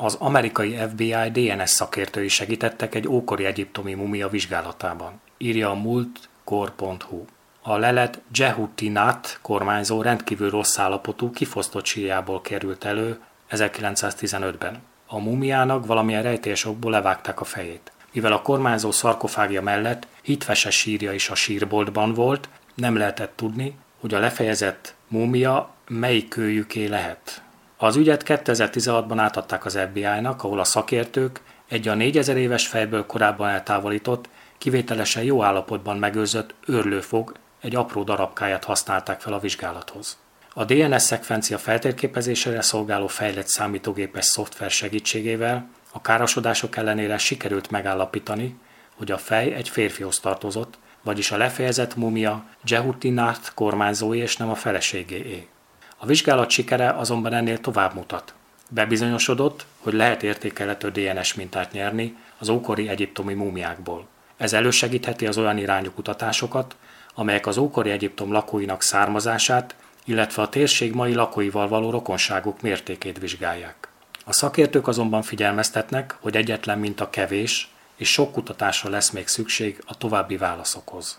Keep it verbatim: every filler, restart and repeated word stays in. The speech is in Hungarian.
Az amerikai ef bé i dé en es szakértői segítettek egy ókori egyiptomi mumia vizsgálatában, írja a múltkor pont hu. A lelet Jehutinat kormányzó rendkívül rossz állapotú, kifosztott sírjából került elő ezerkilencszáztizenötben. A mumiának valamilyen rejtélyes okból levágták a fejét. Mivel a kormányzó szarkofágja mellett hitveses sírja is a sírboltban volt, nem lehetett tudni, hogy a lefejezett múmia melyik kőjüké lehet. Az ügyet kétezer-tizenhatban átadták az ef bé i-nak, ahol a szakértők egy a négyezer éves fejből korábban eltávolított, kivételesen jó állapotban megőrzött őrlőfog egy apró darabkáját használták fel a vizsgálathoz. A dé en es szekvencia feltérképezésére szolgáló fejlett számítógépes szoftver segítségével a károsodások ellenére sikerült megállapítani, hogy a fej egy férfihoz tartozott, vagyis a lefejezett mumia Jehutinat kormányzói és nem a feleségéé. A vizsgálat sikere azonban ennél tovább mutat. Bebizonyosodott, hogy lehet értékelhető dé en es mintát nyerni az ókori egyiptomi múmiákból. Ez elősegítheti az olyan irányú kutatásokat, amelyek az ókori Egyiptom lakóinak származását, illetve a térség mai lakóival való rokonságuk mértékét vizsgálják. A szakértők azonban figyelmeztetnek, hogy egyetlen minta kevés, és sok kutatásra lesz még szükség a további válaszokhoz.